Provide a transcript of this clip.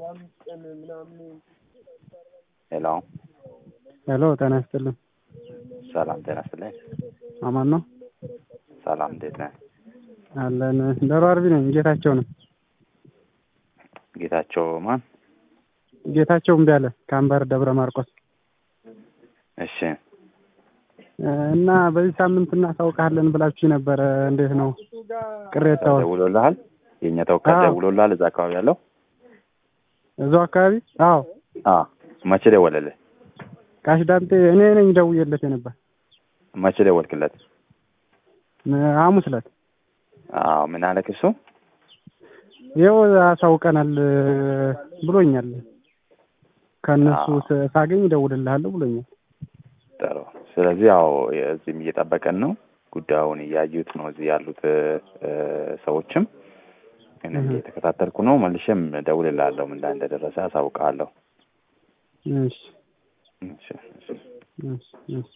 ሄሎ ሄሎ ጤና ይስጥልኝ። ሰላም ጤና ይስጥልኝ። አማን ነው? ሰላም እንዴት ነህ? አለን። ደሮ አርቢ ነኝ። ጌታቸው ነው። ጌታቸው ማን? ጌታቸው እምቢ አለ ከአምባር ደብረ ማርቆስ። እሺ እና በዚህ ሳምንት እናሳውቃለን ብላችሁ ነበር። እንዴት ነው ቅሬታው? ደውሎልሃል? የኛ ተወካይ ደውሎልሃል? እዛ አካባቢ ያለው እዛው አካባቢ? አዎ መቼ ደወለልህ? ካሽ ዳንቴ እኔ ነኝ ደውዬለት ነበር። መቼ ደወልክለት? ሐሙስ ዕለት። ምን አለክ እሱ? ይኸው አሳውቀናል ብሎኛል። ከነሱ ሳገኝ እደውልልሃለሁ ብሎኛል። ጥሩ። ስለዚህ ያው እዚህም እየጠበቀን ነው። ጉዳዩን እያዩት ነው እዚህ ያሉት ሰዎችም። እኔ እየተከታተልኩ ነው። መልሼም እደውልልሃለሁ ምን ላይ እንደደረሰ አሳውቃለሁ። እሺ እሺ እሺ።